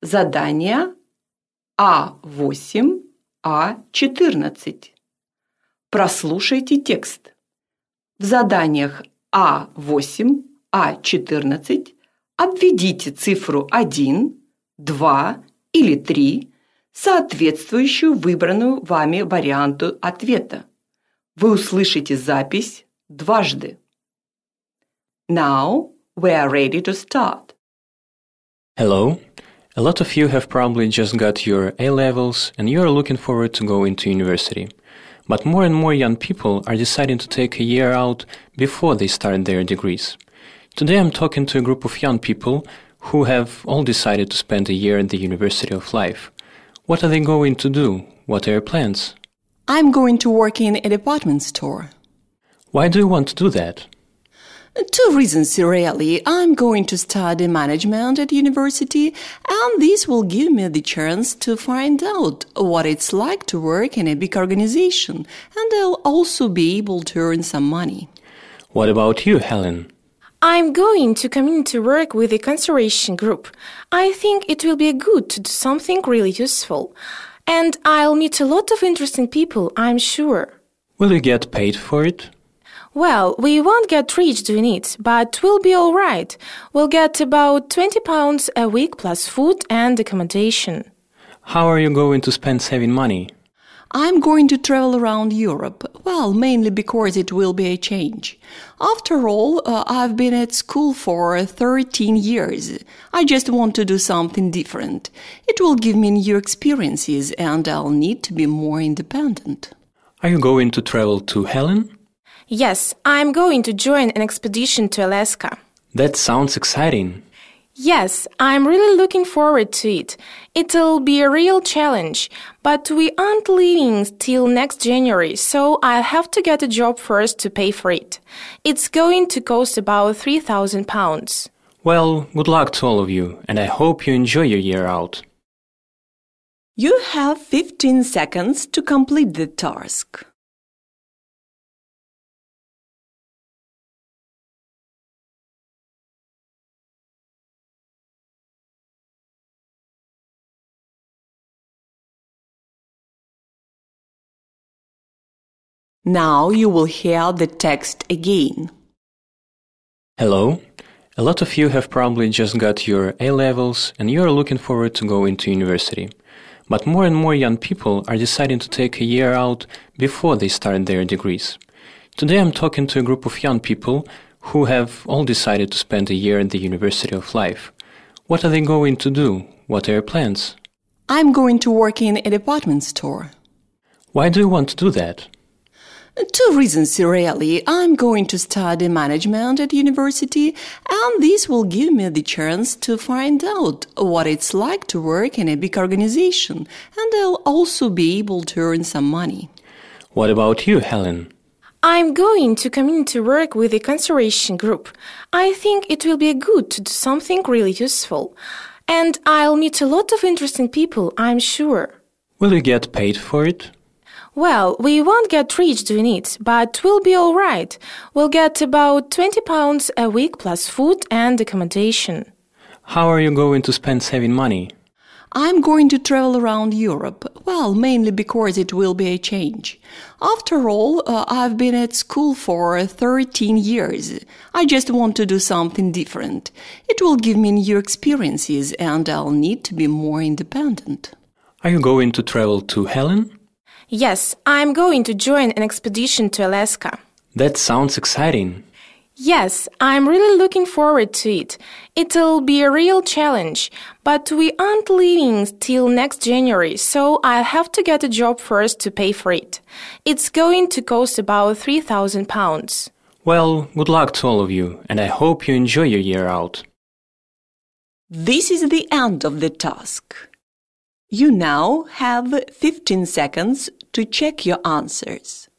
Задание А8, А14. Прослушайте текст. В заданиях А8, А14 обведите цифру 1, 2 или 3, соответствующую выбранную вами варианту ответа. Вы услышите запись дважды. Now we are ready to start. Hello. A lot of you have probably just got your A-levels and you are looking forward to go into university. But more and more young people are deciding to take a year out before they start their degrees. Today I'm talking to a group of young people who have all decided to spend a year at the University of Life. What are they going to do? What are your plans? I'm going to work in a department store. Why do you want to do that? 2 reasons, really. I'm going to study management at university, and this will give me the chance to find out what it's like to work in a big organization, and I'll also be able to earn some money. What about you, Helen? I'm going to community work with a conservation group. I think it will be good to do something really useful. And I'll meet a lot of interesting people, I'm sure. Will you get paid for it? Well, we won't get rich doing it, but we'll be all right. We'll get about £20 a week plus food and accommodation. How are you going to spend saving money? I'm going to travel around Europe, well, mainly because it will be a change. After all, I've been at school for 13 years. I just want to do something different. It will give me new experiences and I'll need to be more independent. Are you going to travel too, Helen? Yes, I'm going to join an expedition to Alaska. That sounds exciting. Yes, I'm really looking forward to it. It'll be a real challenge, but we aren't leaving till next January, so I'll have to get a job first to pay for it. It's going to cost about £3,000. Well, good luck to all of you, and I hope you enjoy your year out. You have 15 seconds to complete the task. Now you will hear the text again. Hello. A lot of you have probably just got your A-levels and you are looking forward to go into university. But more and more young people are deciding to take a year out before they start their degrees. Today I'm talking to a group of young people who have all decided to spend a year at the University of Life. What are they going to do? What are your plans? I'm going to work in a department store. Why do you want to do that? 2 reasons, really. I'm going to study management at university, and this will give me the chance to find out what it's like to work in a big organization, and I'll also be able to earn some money. What about you, Helen? I'm going to community work with a conservation group. I think it will be good to do something really useful. And I'll meet a lot of interesting people, I'm sure. Will you get paid for it? Well, we won't get rich doing it, but we'll be all right. We'll get about £20 a week plus food and accommodation. How are you going to spend saving money? I'm going to travel around Europe, well, mainly because it will be a change. After all, I've been at school for 13 years. I just want to do something different. It will give me new experiences and I'll need to be more independent. Are you going to travel too, Helen? Yes, I'm going to join an expedition to Alaska. That sounds exciting. Yes, I'm really looking forward to it. It'll be a real challenge, but we aren't leaving till next January, so I'll have to get a job first to pay for it. It's going to cost about £3,000. Well, good luck to all of you, and I hope you enjoy your year out. This is the end of the task. You now have 15 seconds to check your answers.